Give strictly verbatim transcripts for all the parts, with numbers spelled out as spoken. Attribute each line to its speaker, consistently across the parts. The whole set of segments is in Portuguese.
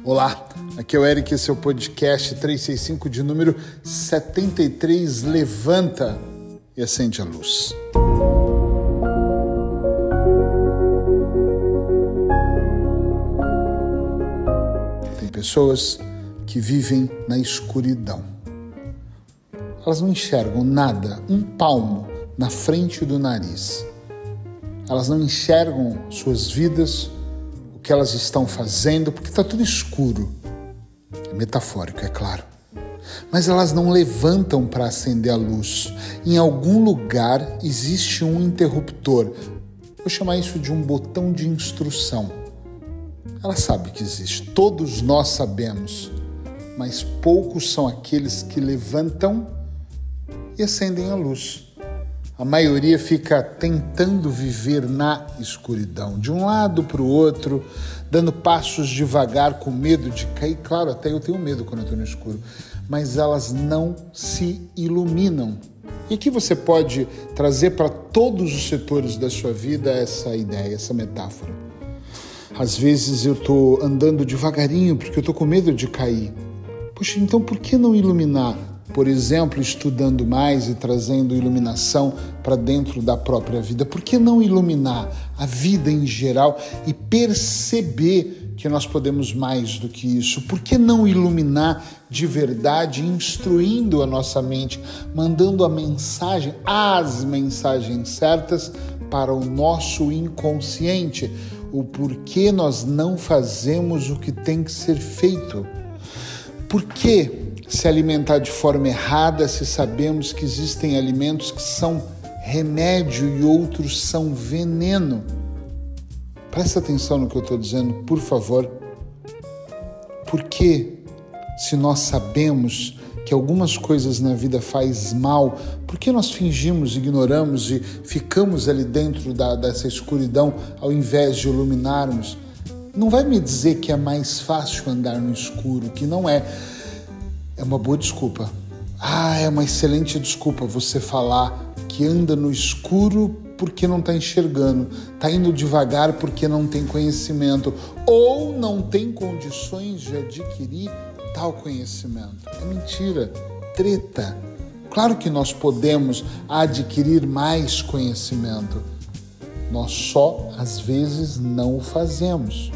Speaker 1: Olá, aqui é o Eric, esse é o podcast trezentos e sessenta e cinco de número setenta e três, Levanta e Acende a Luz. Tem pessoas que vivem na escuridão. Elas não enxergam nada, um palmo na frente do nariz. Elas não enxergam suas vidas, o que elas estão fazendo, porque está tudo escuro. É metafórico, é claro. Mas elas não levantam para acender a luz. Em algum lugar existe um interruptor. Vou chamar isso de um botão de instrução. Ela sabe que existe, todos nós sabemos, mas poucos são aqueles que levantam e acendem a luz. A maioria fica tentando viver na escuridão, de um lado para o outro, dando passos devagar, com medo de cair. Claro, até eu tenho medo quando eu estou no escuro, mas elas não se iluminam. E aqui você pode trazer para todos os setores da sua vida essa ideia, essa metáfora. Às vezes eu estou andando devagarinho porque eu estou com medo de cair. Poxa, então por que não iluminar? Por exemplo, estudando mais e trazendo iluminação para dentro da própria vida. Por que não iluminar a vida em geral e perceber que nós podemos mais do que isso? Por que não iluminar de verdade, instruindo a nossa mente, mandando a mensagem, as mensagens certas para o nosso inconsciente? O porquê nós não fazemos o que tem que ser feito? Por que se alimentar de forma errada se sabemos que existem alimentos que são remédio e outros são veneno? Presta atenção no que eu estou dizendo, por favor. Por que, se nós sabemos que algumas coisas na vida faz mal, por que nós fingimos, ignoramos e ficamos ali dentro da, dessa escuridão ao invés de iluminarmos? Não vai me dizer que é mais fácil andar no escuro, que não é. É uma boa desculpa. Ah, é uma excelente desculpa você falar que anda no escuro porque não está enxergando, está indo devagar porque não tem conhecimento ou não tem condições de adquirir tal conhecimento. É mentira, treta. Claro que nós podemos adquirir mais conhecimento. Nós só, às vezes, não o fazemos.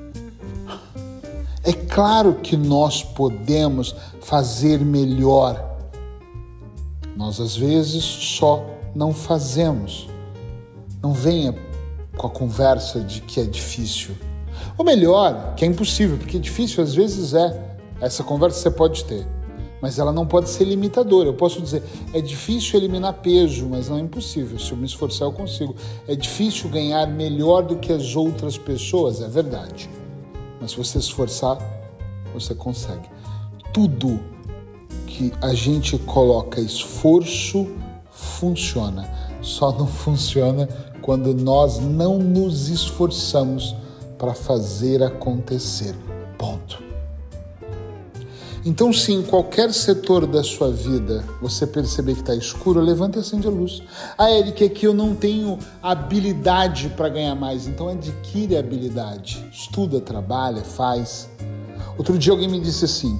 Speaker 1: É claro que nós podemos fazer melhor. Nós, às vezes, só não fazemos. Não venha com a conversa de que é difícil. Ou melhor, que é impossível, porque difícil às vezes é. Essa conversa você pode ter, mas ela não pode ser limitadora. Eu posso dizer, é difícil eliminar peso, mas não é impossível. Se eu me esforçar, eu consigo. É difícil ganhar melhor do que as outras pessoas, é verdade. Mas se você se esforçar, você consegue. Tudo que a gente coloca esforço funciona. Só não funciona quando nós não nos esforçamos para fazer acontecer. Ponto. Então, se em qualquer setor da sua vida você perceber que está escuro, levanta e acende a luz. Ah, Eric, é que eu não tenho habilidade para ganhar mais. Então adquire a habilidade. Estuda, trabalha, faz. Outro dia alguém me disse assim,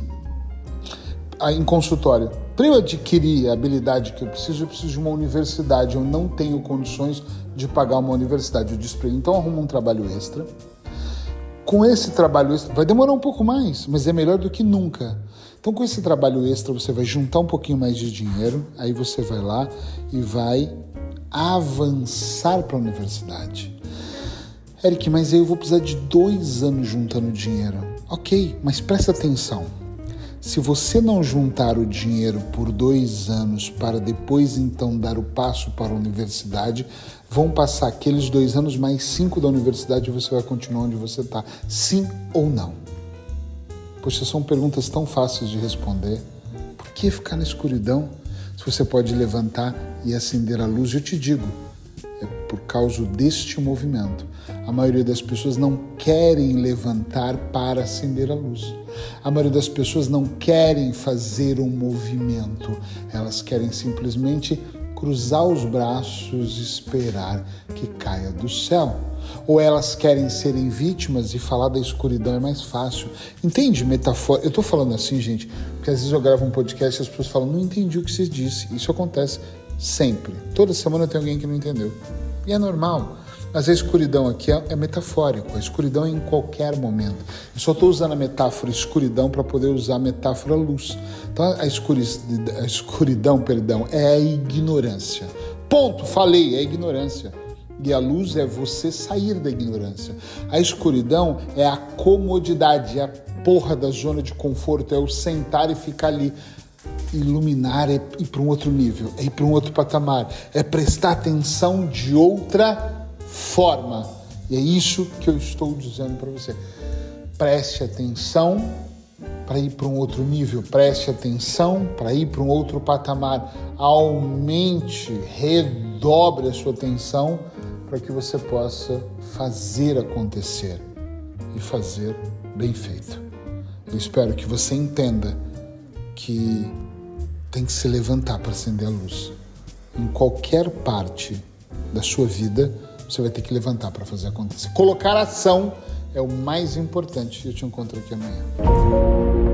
Speaker 1: em consultório, para eu adquirir a habilidade que eu preciso, eu preciso de uma universidade. Eu não tenho condições de pagar uma universidade. Eu disse para ele, então arruma um trabalho extra. Com esse trabalho extra, vai demorar um pouco mais, mas é melhor do que nunca. Então, com esse trabalho extra, você vai juntar um pouquinho mais de dinheiro, aí você vai lá e vai avançar para a universidade. Eric, mas aí eu vou precisar de dois anos juntando dinheiro. Ok, mas presta atenção. Se você não juntar o dinheiro por dois anos para depois, então, dar o passo para a universidade, vão passar aqueles dois anos mais cinco da universidade e você vai continuar onde você está. Sim ou não? Poxa, são perguntas tão fáceis de responder. Por que ficar na escuridão se você pode levantar e acender a luz? Eu te digo, é por causa deste movimento. A maioria das pessoas não querem levantar para acender a luz. A maioria das pessoas não querem fazer um movimento. Elas querem simplesmente cruzar os braços e esperar que caia do céu. Ou elas querem serem vítimas e falar da escuridão é mais fácil. Entende? Metafora. Eu estou falando assim, gente, porque às vezes eu gravo um podcast e as pessoas falam, não entendi o que você disse. Isso acontece sempre. Toda semana tem alguém que não entendeu. E é normal. Mas a escuridão aqui é, é metafórico. A escuridão é em qualquer momento. Eu só estou usando a metáfora escuridão para poder usar a metáfora luz. Então a escuridão, a escuridão, perdão, é a ignorância. Ponto, falei, é a ignorância. E a luz é você sair da ignorância. A escuridão é a comodidade, é a porra da zona de conforto, é o sentar e ficar ali. Iluminar é ir para um outro nível, é ir para um outro patamar, é prestar atenção de outra forma. E é isso que eu estou dizendo para você. Preste atenção para ir para um outro nível, preste atenção para ir para um outro patamar. Aumente, redobre a sua atenção para que você possa fazer acontecer e fazer bem feito. Eu espero que você entenda que tem que se levantar para acender a luz. Em qualquer parte da sua vida, você vai ter que levantar para fazer acontecer. Colocar ação é o mais importante. Eu te encontro aqui amanhã.